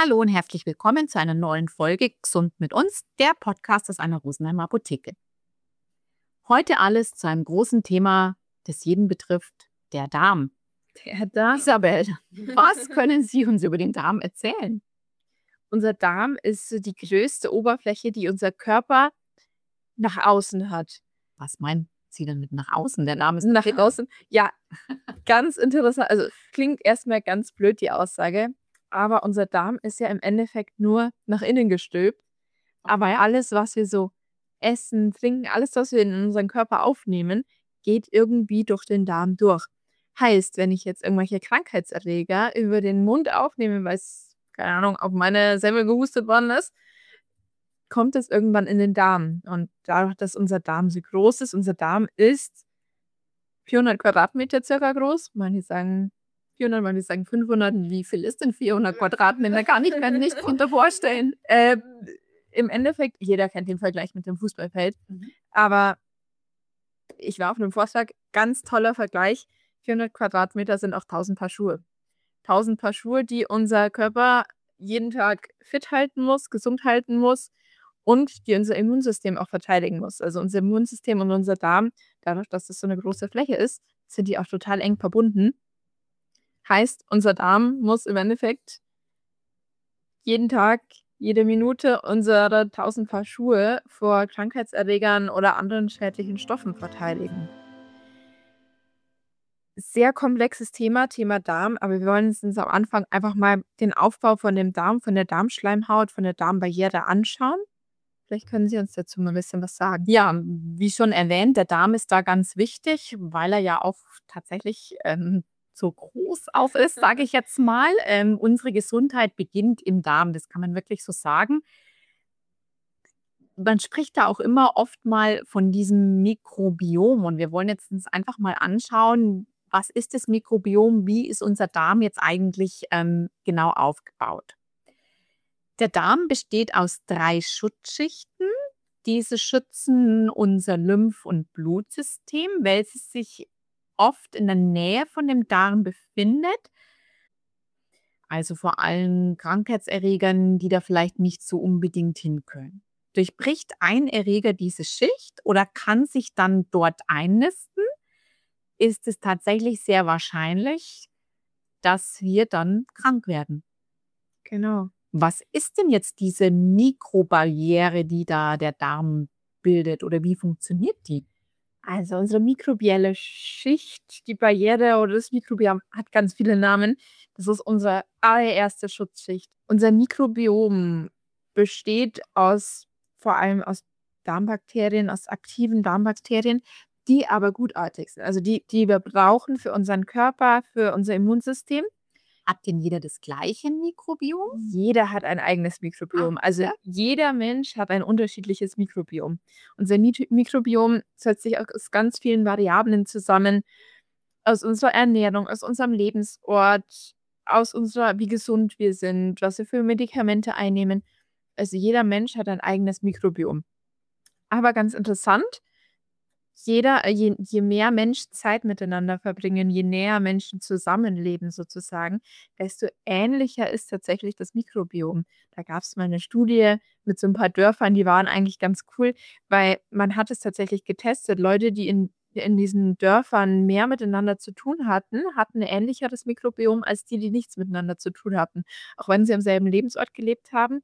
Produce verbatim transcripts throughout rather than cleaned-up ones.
Hallo und herzlich willkommen zu einer neuen Folge Gesund mit uns, der Podcast aus einer Rosenheimer Apotheke. Heute alles zu einem großen Thema, das jeden betrifft, der Darm. Der Darm. Isabel, was können Sie uns über den Darm erzählen? Unser Darm ist so die größte Oberfläche, die unser Körper nach außen hat. Was meinen Sie denn mit nach außen? Der Darm ist Nach außen? Ja, ganz interessant. Also klingt erstmal ganz blöd, die Aussage. Aber unser Darm ist ja im Endeffekt nur nach innen gestülpt. Aber alles, was wir so essen, trinken, alles, was wir in unseren Körper aufnehmen, geht irgendwie durch den Darm durch. Heißt, wenn ich jetzt irgendwelche Krankheitserreger über den Mund aufnehme, weil es, keine Ahnung, auf meine Semmel gehustet worden ist, kommt es irgendwann in den Darm. Und dadurch, dass unser Darm so groß ist, unser Darm ist vierhundert Quadratmeter circa groß. Manche sagen vierhundert, manche sagen fünfhundert. Wie viel ist denn vierhundert Quadratmeter? Kann ich mir nicht drunter vorstellen. Äh, Im Endeffekt, jeder kennt den Vergleich mit dem Fußballfeld. Mhm. Aber ich war auf einem Vortrag, ganz toller Vergleich. vierhundert Quadratmeter sind auch tausend Paar Schuhe. tausend Paar Schuhe, die unser Körper jeden Tag fit halten muss, gesund halten muss und die unser Immunsystem auch verteidigen muss. Also unser Immunsystem und unser Darm, dadurch, dass das so eine große Fläche ist, sind die auch total eng verbunden. Heißt, unser Darm muss im Endeffekt jeden Tag, jede Minute unsere tausend Paar Schuhe vor Krankheitserregern oder anderen schädlichen Stoffen verteidigen. Sehr komplexes Thema, Thema Darm, aber wir wollen uns am Anfang einfach mal den Aufbau von dem Darm, von der Darmschleimhaut, von der Darmbarriere anschauen. Vielleicht können Sie uns dazu mal ein bisschen was sagen. Ja, wie schon erwähnt, der Darm ist da ganz wichtig, weil er ja auch tatsächlich ähm, so groß auch ist, sage ich jetzt mal. Ähm, unsere Gesundheit beginnt im Darm, das kann man wirklich so sagen. Man spricht da auch immer oft mal von diesem Mikrobiom und wir wollen jetzt uns einfach mal anschauen, was ist das Mikrobiom, wie ist unser Darm jetzt eigentlich ähm, genau aufgebaut. Der Darm besteht aus drei Schutzschichten. Diese schützen unser Lymph- und Blutsystem, welches sich oft in der Nähe von dem Darm befindet. Also vor allen Krankheitserregern, die da vielleicht nicht so unbedingt hin können. Durchbricht ein Erreger diese Schicht oder kann sich dann dort einnisten, ist es tatsächlich sehr wahrscheinlich, dass wir dann krank werden. Genau. Was ist denn jetzt diese Mikrobarriere, die da der Darm bildet oder wie funktioniert die? Also unsere mikrobielle Schicht, die Barriere oder das Mikrobiom hat ganz viele Namen. Das ist unsere allererste Schutzschicht. Unser Mikrobiom besteht aus vor allem aus Darmbakterien, aus aktiven Darmbakterien, die aber gutartig sind. Also die, die wir brauchen für unseren Körper, für unser Immunsystem. Hat denn jeder das gleiche Mikrobiom? Jeder hat ein eigenes Mikrobiom. Ah, Also ja. jeder Mensch hat ein unterschiedliches Mikrobiom. Unser Mit- Mikrobiom setzt sich aus ganz vielen Variablen zusammen. Aus unserer Ernährung, aus unserem Lebensort, aus unserer, wie gesund wir sind, was wir für Medikamente einnehmen. Also jeder Mensch hat ein eigenes Mikrobiom. Aber ganz interessant, jeder, äh, je, je mehr Menschen Zeit miteinander verbringen, je näher Menschen zusammenleben sozusagen, desto ähnlicher ist tatsächlich das Mikrobiom. Da gab es mal eine Studie mit so ein paar Dörfern, die waren eigentlich ganz cool, weil man hat es tatsächlich getestet. Leute, die in, in diesen Dörfern mehr miteinander zu tun hatten, hatten ein ähnlicheres Mikrobiom als die, die nichts miteinander zu tun hatten. Auch wenn sie am selben Lebensort gelebt haben,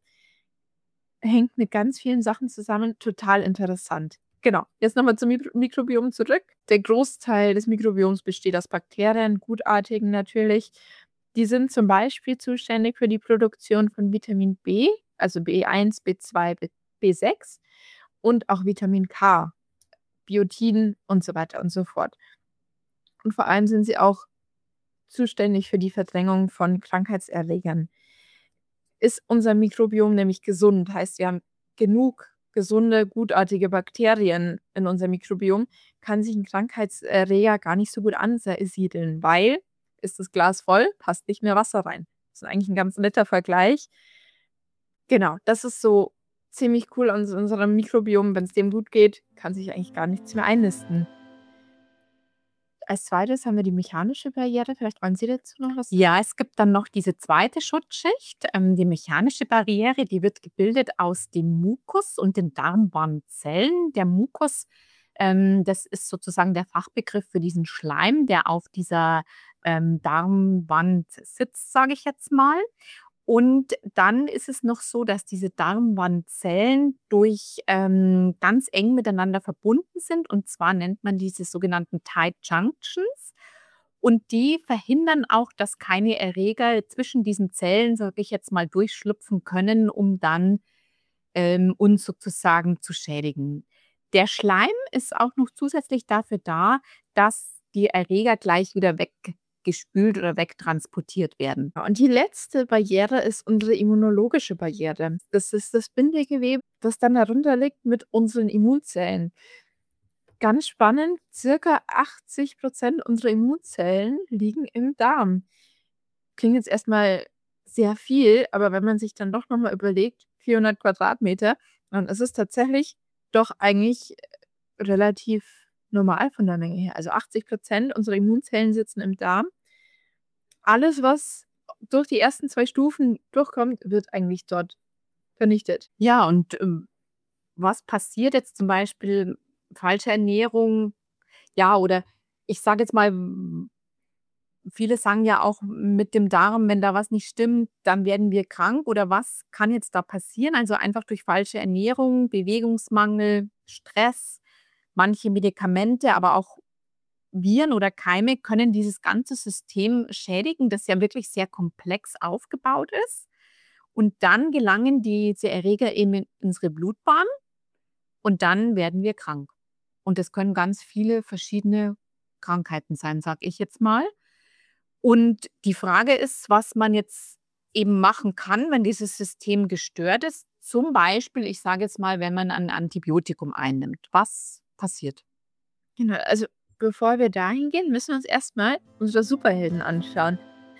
hängt mit ganz vielen Sachen zusammen. Total interessant. Genau, jetzt nochmal zum Mikro Mikrobiom zurück. Der Großteil des Mikrobioms besteht aus Bakterien, gutartigen natürlich. Die sind zum Beispiel zuständig für die Produktion von Vitamin B, also B eins, B zwei, B sechs und auch Vitamin K, Biotin und so weiter und so fort. Und vor allem sind sie auch zuständig für die Verdrängung von Krankheitserregern. Ist unser Mikrobiom nämlich gesund, heißt, wir haben genug gesunde, gutartige Bakterien in unserem Mikrobiom, kann sich ein Krankheitserreger gar nicht so gut ansiedeln, weil ist das Glas voll, passt nicht mehr Wasser rein. Das ist eigentlich ein ganz netter Vergleich. Genau, das ist so ziemlich cool an unserem Mikrobiom. Wenn es dem gut geht, kann sich eigentlich gar nichts mehr einnisten. Als Zweites haben wir die mechanische Barriere. Vielleicht wollen Sie dazu noch was sagen? Ja, es gibt dann noch diese zweite Schutzschicht, ähm, die mechanische Barriere, die wird gebildet aus dem Mukus und den Darmwandzellen. Der Mukus, ähm, das ist sozusagen der Fachbegriff für diesen Schleim, der auf dieser ähm, Darmwand sitzt, sage ich jetzt mal. Und dann ist es noch so, dass diese Darmwandzellen durch ähm, ganz eng miteinander verbunden sind. Und zwar nennt man diese sogenannten Tight Junctions. Und die verhindern auch, dass keine Erreger zwischen diesen Zellen, sage ich jetzt mal, durchschlüpfen können, um dann ähm, uns sozusagen zu schädigen. Der Schleim ist auch noch zusätzlich dafür da, dass die Erreger gleich wieder weggespült oder wegtransportiert werden. Ja, und die letzte Barriere ist unsere immunologische Barriere. Das ist das Bindegewebe, das dann darunter liegt mit unseren Immunzellen. Ganz spannend, circa achtzig Prozent unserer Immunzellen liegen im Darm. Klingt jetzt erstmal sehr viel, aber wenn man sich dann doch noch mal überlegt, vierhundert Quadratmeter, dann ist es tatsächlich doch eigentlich äh, relativ normal von der Menge her. Also achtzig Prozent unserer Immunzellen sitzen im Darm. Alles, was durch die ersten zwei Stufen durchkommt, wird eigentlich dort vernichtet. Ja, und ähm, was passiert jetzt zum Beispiel falsche Ernährung? Ja, oder ich sage jetzt mal, m, viele sagen ja auch mit dem Darm, wenn da was nicht stimmt, dann werden wir krank. Oder was kann jetzt da passieren? Also einfach durch falsche Ernährung, Bewegungsmangel, Stress, manche Medikamente, aber auch Viren oder Keime können dieses ganze System schädigen, das ja wirklich sehr komplex aufgebaut ist. Und dann gelangen diese Erreger eben in unsere Blutbahn und dann werden wir krank. Und das können ganz viele verschiedene Krankheiten sein, sage ich jetzt mal. Und die Frage ist, was man jetzt eben machen kann, wenn dieses System gestört ist. Zum Beispiel, ich sage jetzt mal, wenn man ein Antibiotikum einnimmt. Was passiert? Genau, also bevor wir dahin gehen, müssen wir uns erstmal unsere Superhelden anschauen.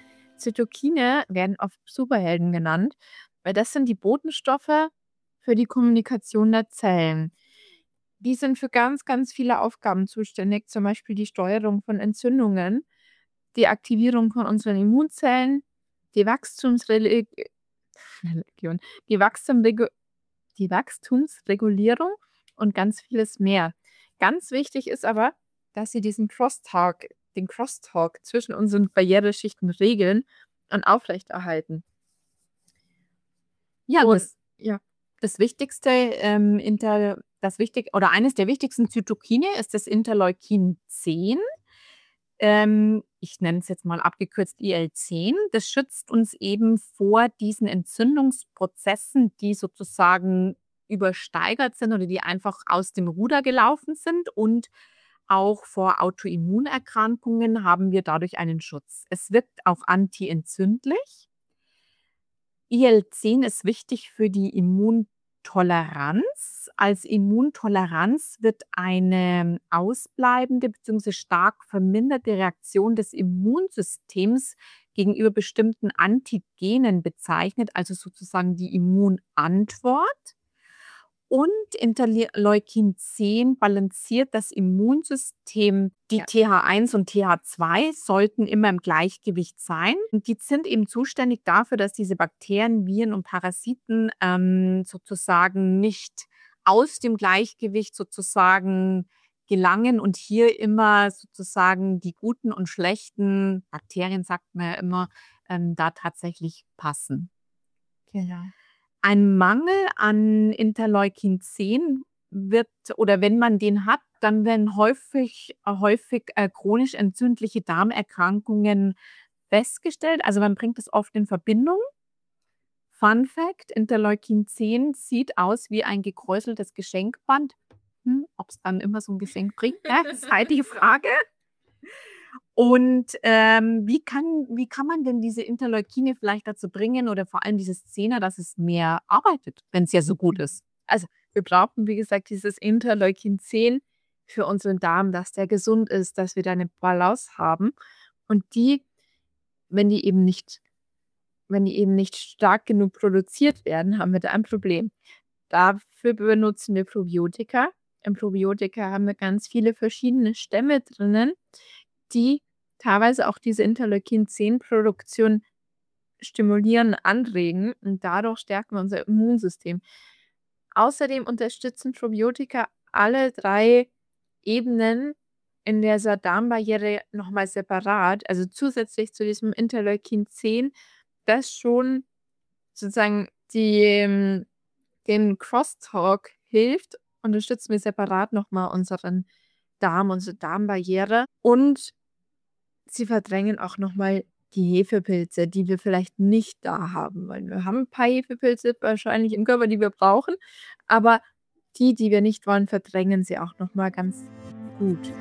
Zytokine werden oft Superhelden genannt, weil das sind die Botenstoffe für die Kommunikation der Zellen. Die sind für ganz, ganz viele Aufgaben zuständig, zum Beispiel die Steuerung von Entzündungen, die Aktivierung von unseren Immunzellen, die Wachstumsreligion, die, Wachstumregu die Wachstumsregulierung und ganz vieles mehr. Ganz wichtig ist aber, dass sie diesen Crosstalk, den Crosstalk zwischen unseren Barriereschichten regeln und aufrechterhalten. Ja, Und das, ja, das Wichtigste, ähm, inter, das wichtig, oder eines der wichtigsten Zytokine ist das Interleukin zehn. Ähm, ich nenne es jetzt mal abgekürzt I L zehn. Das schützt uns eben vor diesen Entzündungsprozessen, die sozusagen übersteigert sind oder die einfach aus dem Ruder gelaufen sind. Und auch vor Autoimmunerkrankungen haben wir dadurch einen Schutz. Es wirkt auch antientzündlich. I L zehn ist wichtig für die Immuntoleranz. Als Immuntoleranz wird eine ausbleibende bzw. stark verminderte Reaktion des Immunsystems gegenüber bestimmten Antigenen bezeichnet, also sozusagen die Immunantwort. Und Interleukin zehn balanciert das Immunsystem. Die Ja. T H eins und T H zwei sollten immer im Gleichgewicht sein. Und die sind eben zuständig dafür, dass diese Bakterien, Viren und Parasiten ähm, sozusagen nicht aus dem Gleichgewicht sozusagen gelangen und hier immer sozusagen die guten und schlechten Bakterien, sagt man ja immer, ähm, da tatsächlich passen. Genau. Ein Mangel an Interleukin zehn wird, oder wenn man den hat, dann werden häufig, äh, häufig äh, chronisch entzündliche Darmerkrankungen festgestellt. Also man bringt es oft in Verbindung. Fun Fact: Interleukin zehn sieht aus wie ein gekräuseltes Geschenkband. Hm, ob es dann immer so ein Geschenk bringt, ne? Das ist halt die Frage. Und ähm, wie kann, wie kann man denn diese Interleukine vielleicht dazu bringen oder vor allem dieses Zehner, dass es mehr arbeitet, wenn es ja so gut ist? Also wir brauchen, wie gesagt, dieses Interleukin zehn für unseren Darm, dass der gesund ist, dass wir da eine Balance haben. Und die, wenn die eben nicht, wenn die eben nicht stark genug produziert werden, haben wir da ein Problem. Dafür benutzen wir Probiotika. Im Probiotika haben wir ganz viele verschiedene Stämme drinnen, die teilweise auch diese Interleukin-zehn-Produktion stimulieren, anregen und dadurch stärken wir unser Immunsystem. Außerdem unterstützen Probiotika alle drei Ebenen in dieser Darmbarriere noch mal separat, also zusätzlich zu diesem Interleukin zehn, das schon sozusagen die ähm, den Crosstalk hilft, unterstützen wir separat noch mal unseren Darm, unsere Darmbarriere und sie verdrängen auch noch mal die Hefepilze, die wir vielleicht nicht da haben, weil wir haben 'n paar Hefepilze wahrscheinlich im Körper, die wir brauchen, aber die, die wir nicht wollen, verdrängen sie auch noch mal ganz gut.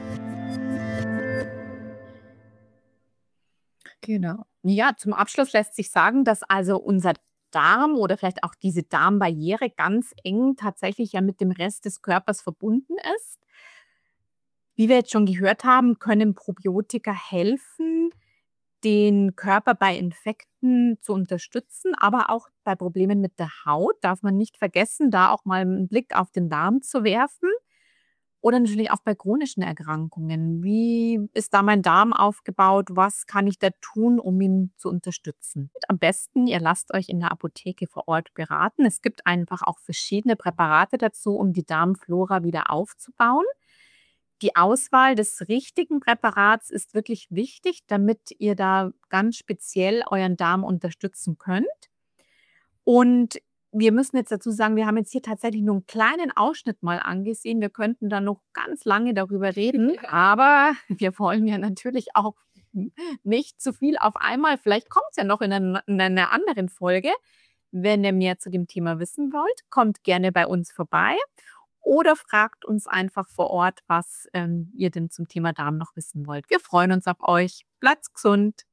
Genau. Ja, zum Abschluss lässt sich sagen, dass also unser Darm oder vielleicht auch diese Darmbarriere ganz eng tatsächlich ja mit dem Rest des Körpers verbunden ist. Wie wir jetzt schon gehört haben, können Probiotika helfen, den Körper bei Infekten zu unterstützen, aber auch bei Problemen mit der Haut darf man nicht vergessen, da auch mal 'n Blick auf den Darm zu werfen oder natürlich auch bei chronischen Erkrankungen. Wie ist da mein Darm aufgebaut? Was kann ich da tun, um ihn zu unterstützen? Am besten, ihr lasst euch in der Apotheke vor Ort beraten. Es gibt einfach auch verschiedene Präparate dazu, um die Darmflora wieder aufzubauen. Die Auswahl des richtigen Präparats ist wirklich wichtig, damit ihr da ganz speziell euren Darm unterstützen könnt. Und wir müssen jetzt dazu sagen, wir haben jetzt hier tatsächlich nur 'n kleinen Ausschnitt mal angesehen. Wir könnten da noch ganz lange darüber reden, aber wir wollen ja natürlich auch nicht zu viel auf einmal. Vielleicht kommt's ja noch in 'nen in 'ner anderen Folge. Wenn ihr mehr zu dem Thema wissen wollt, kommt gerne bei uns vorbei oder fragt uns einfach vor Ort, was, ähm, ihr denn zum Thema Darm noch wissen wollt. Wir freuen uns auf euch. Bleibt gesund.